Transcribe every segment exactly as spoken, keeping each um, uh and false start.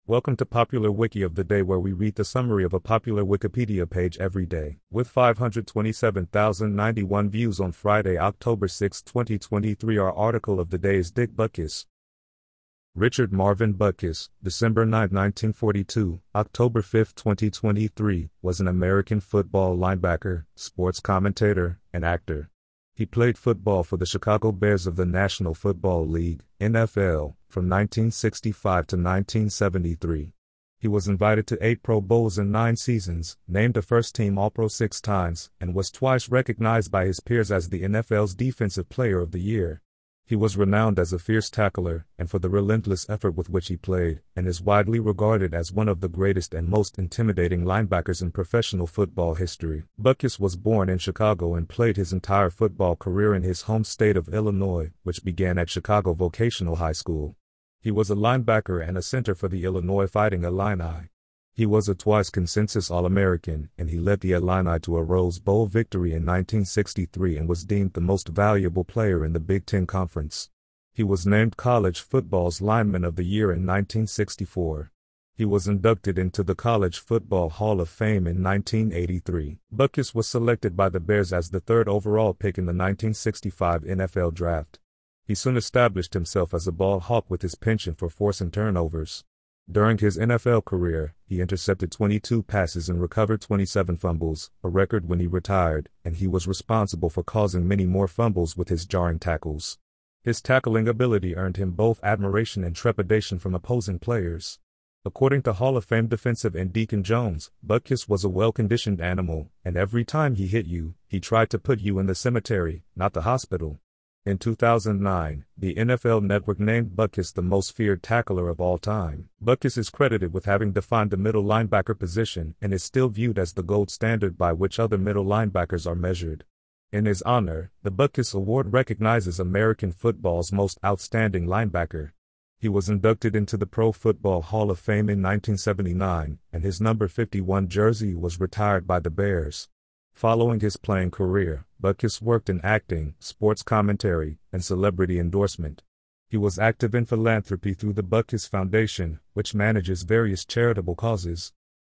Welcome to Popular Wiki of the Day, where we read the summary of a popular Wikipedia page every day. With five hundred twenty-seven thousand ninety-one views on Friday, October sixth, twenty twenty-three, our article of the day is Dick Butkus. Richard Marvin Butkus, December ninth, nineteen forty-two, October fifth, twenty twenty-three, was an American football linebacker, sports commentator, and actor. He played football for the Chicago Bears of the National Football League, N F L, from nineteen sixty-five to nineteen seventy-three. He was invited to eight Pro Bowls in nine seasons, named a first-team All-Pro six times, and was twice recognized by his peers as the N F L's Defensive Player of the Year. He was renowned as a fierce tackler and for the relentless effort with which he played, and is widely regarded as one of the greatest and most intimidating linebackers in professional football history. Butkus was born in Chicago and played his entire football career in his home state of Illinois, which began at Chicago Vocational High School. He was a linebacker and a center for the Illinois Fighting Illini. He was a twice consensus All-American, and he led the Illini to a Rose Bowl victory in nineteen sixty-three and was deemed the most valuable player in the Big Ten Conference. He was named college football's Lineman of the Year in nineteen sixty-four. He was inducted into the College Football Hall of Fame in nineteen eighty-three. Butkus was selected by the Bears as the third overall pick in the nineteen sixty-five N F L Draft. He soon established himself as a ball hawk with his penchant for forcing turnovers. During his N F L career, he intercepted twenty-two passes and recovered twenty-seven fumbles, a record when he retired, and he was responsible for causing many more fumbles with his jarring tackles. His tackling ability earned him both admiration and trepidation from opposing players. According to Hall of Fame defensive end Deacon Jones, Butkus was a well-conditioned animal, and every time he hit you, he tried to put you in the cemetery, not the hospital. In two thousand nine, the N F L Network named Butkus the most feared tackler of all time. Butkus is credited with having defined the middle linebacker position and is still viewed as the gold standard by which other middle linebackers are measured. In his honor, the Butkus Award recognizes American football's most outstanding linebacker. He was inducted into the Pro Football Hall of Fame in nineteen seventy-nine, and his number fifty-one jersey was retired by the Bears. Following his playing career, Butkus worked in acting, sports commentary, and celebrity endorsement. He was active in philanthropy through the Butkus Foundation, which manages various charitable causes.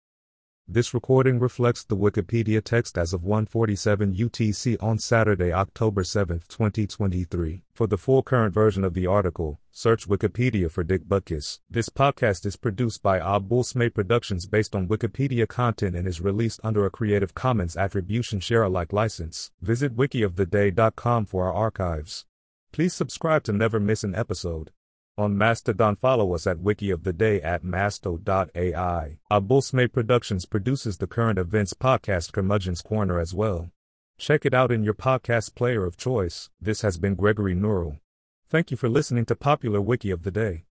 This recording reflects the Wikipedia text as of one forty-seven U T C on Saturday, October seventh, twenty twenty-three. For the full current version of the article, search Wikipedia for Dick Butkus. This podcast is produced by Abul Smay Productions based on Wikipedia content and is released under a Creative Commons Attribution Share-alike license. Visit wiki of the day dot com for our archives. Please subscribe to never miss an episode. On Mastodon, follow us at Wiki of the Day at masto dot A I. Abul Smay Productions produces the current events podcast Curmudgeon's Corner as well. Check it out in your podcast player of choice. This has been Gregory Nurl. Thank you for listening to Popular Wiki of the Day.